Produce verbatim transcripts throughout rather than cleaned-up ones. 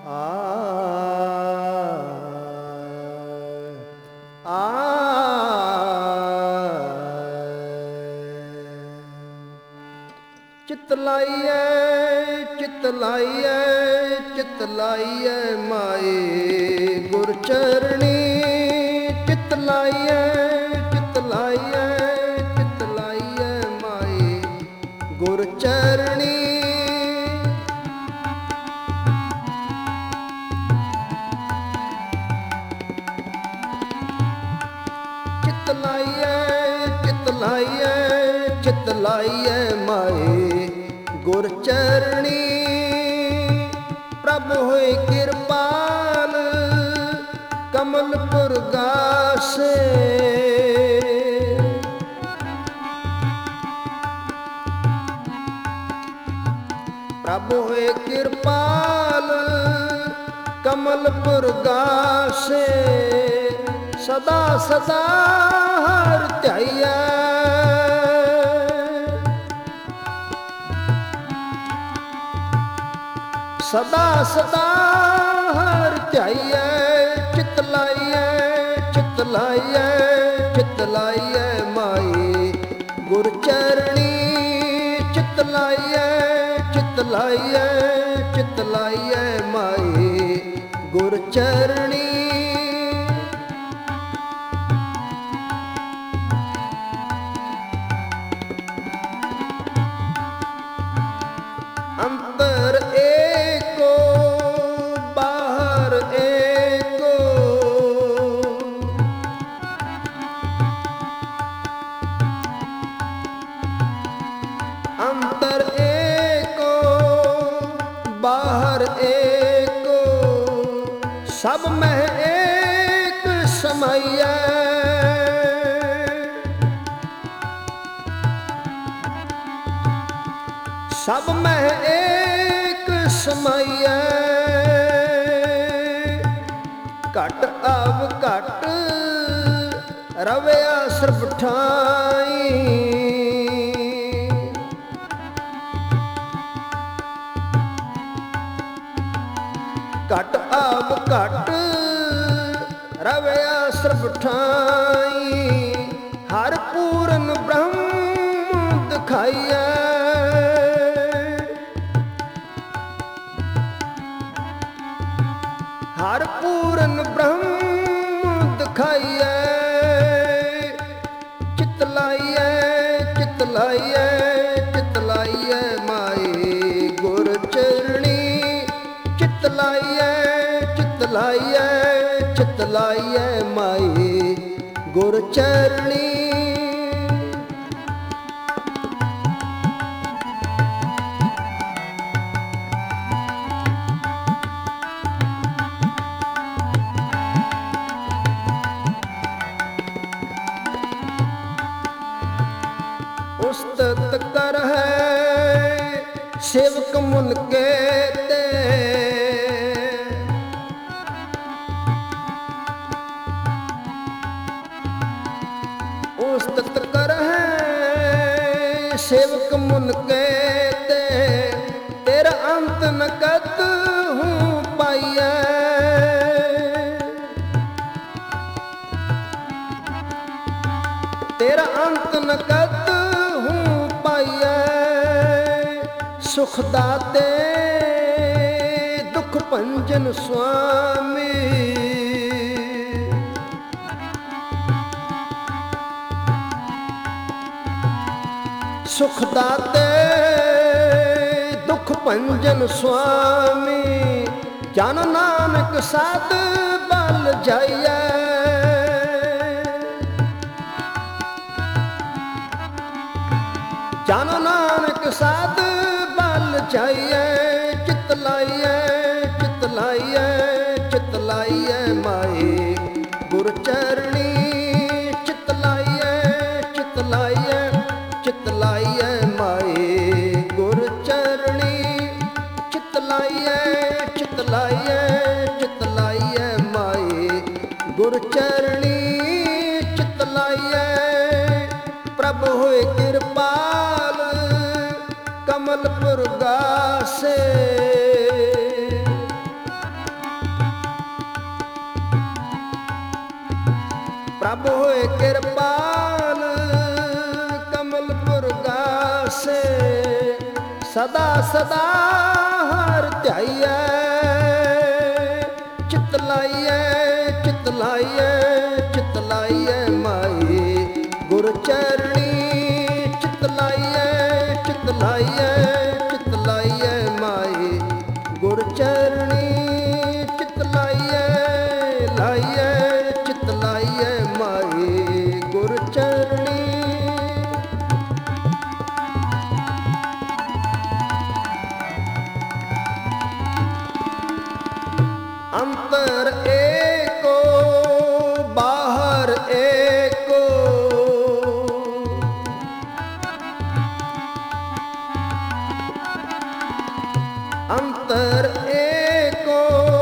ਆ ਆ ਚਿਤ ਲਾਈਐ ਚਿਤ ਲਾਈਐ ਚਿਤ ਲਾਈਐ ਮਾਏ ਗੁਰ ਚਰਣੀ ਚਿਤ ਲਾਈਐ ਚਿਤ ਲਾਈਐ ਚਿਤ ਲਾਈਐ ਮਾਏ ਗੁਰ ਚਰਣੀ ਚਿਤ ਲਾਈਐ ਚਿਤ ਲਾਈਐ ਚਿਤ ਲਾਈਐ ਮਾਏ ਗੁਰ ਚਰਣੀ ਪ੍ਰਭ ਹੋਏ ਕਿਰਪਾਲ ਕਮਲਪੁਰ ਗਾਸੇ ਪ੍ਰਭ ਹੋਏ ਕਿਰਪਾਲ ਕਮਲਪੁਰ ਗਾਸੇ ਸਦਾ ਸਦਾ ਹਰਿ ਧਿਆਈਐ ਸਦਾ ਸਦਾ ਹਰਿ ਧਿਆਈਐ ਚਿਤ ਲਾਈਐ ਚਿਤ ਲਾਈਐ ਚਿਤ ਲਾਈਐ ਮਾਏ ਗੁਰ ਚਰਣੀ ਚਿਤ ਲਾਈਐ ਚਿਤ ਲਾਈਐ ਚਿਤ ਲਾਈਐ ਮਾਏ ਗੁਰ ਚਰਣੀ ਅੰਤਰ ਏਕੋ ਬਾਹਰ ਏਕੋ ਅੰਤਰ ਏਕੋ ਬਾਹਰ ਏਕੋ ਸਭ ਮਹਿ ਏਕ ਸਮਾਈਐ ਸਭ ਮਹਿ ਏਕ ਸਮਾਈਐ ਘਟ ਆਵ ਘਟ ਰਵਿਆ ਸਰਬ ਠਾਈ ਘਟ ਆਵ ਘਟ ਰਵਿਆ ਸਰਬ ਠਾਈ ਹਰ ਪੂਰਨ ਬ੍ਰਹਮ ਦਿਖਾਈਐ ਹਰ ਪੂਰਨ ਬ੍ਰਹਮ ਦਿਖਾਈਐ ਚਿਤ ਲਾਈਐ ਚਿਤ ਲਾਈਐ ਚਿਤ ਲਾਈਐ ਮਾਏ ਗੁਰ ਚਰਣੀ ਚਿਤ ਲਾਈਐ ਚਿਤ ਲਾਈਐ ਚਿਤ ਲਾਈਐ ਮਾਏ ਗੁਰ ਚਰਣੀ ਉਸਤਤ ਕਰ ਹੈ ਸੇਵਕ ਮੁਨ ਕੇ ਤੇ ਉਸਤਤ ਕਰ ਹੈ ਸੇਵਕ ਮੁਨ ਕੇ ਤੇ ਤੇਰਾ ਅੰਤ ਨ ਕਤ ਹੂੰ ਪਾਈਐ ਤੇਰਾ ਅੰਤ ਨ ਕਤ ਸੁਖ ਦਾਤੇ ਦੁਖ ਭੰਜਨ ਸੁਆਮੀ ਸੁਖ ਦਾਤੇ ਦੁਖ ਭੰਜਨ ਸੁਆਮੀ ਜਨ ਨਾਨਕ ਸਾਧ ਬਲ ਜਾਈਐ ਜਨ ਨਾਨਕ ਸਾਧ ਚਾਈਐ ਚਿਤ ਲਾਈਐ ਚਿਤ ਲਾਈਐ ਚਿਤ ਲਾਈਐ ਮਾਏ ਗੁਰ ਚਰਣੀ ਚਿਤ ਲਾਈਐ ਚਿਤ ਲਾਈਐ ਚਿਤ ਲਾਈਐ ਮਾਏ ਗੁਰ ਚਰਣੀ ਚਿਤ ਲਾਈਐ ਚਿਤ ਲਾਈਐ ਚਿਤ ਲਾਈਐ ਮਾਏ ਗੁਰ ਚਰਣੀ ਚਿਤ ਲਾਈਐ ਪ੍ਰਭ ਹੋਏ ਕਿਰਪਾਲ ਕਮਲਪੁਰ ਗਾਸੇ कृपाल कमलपुर गासे सदा सदा हर ध्याइए चित लाइए चित लाइए चित लाइए माई गुर चरणी चित लाइए चित लाइए चित लाइए माई गुर चरणी चित लाइए लाइए चित लाइए माई गुर चरणी। अंतर एको बाहर एको अंतर एको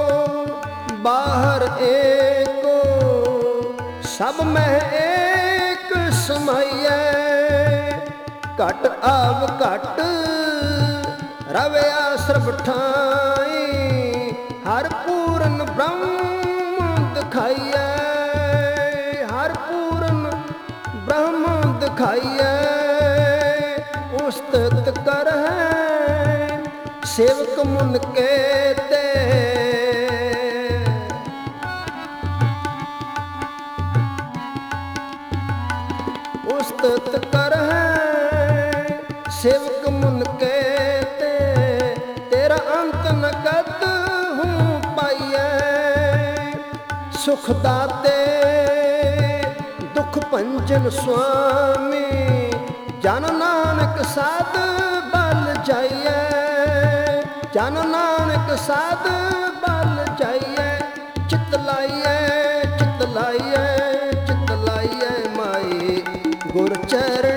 बाहर एको सब में एक समाइए घट आव घट रवे आश्रम ठाई हर पूर्ण ब्रह्म दिखाइए हर पूर्ण ब्रह्म दिखाइए उस्तत कर है सेवक मुन कहते उस्तत कर है सेवक मुन कहते तेरा अंत न कद हूँ पाइए सुख दाते दुख पंजन स्वामी जन नानक साध बल जाइए जन नानक साध बल जाइए चित लाइए चित लाइए चित लाइए माई गुर चरण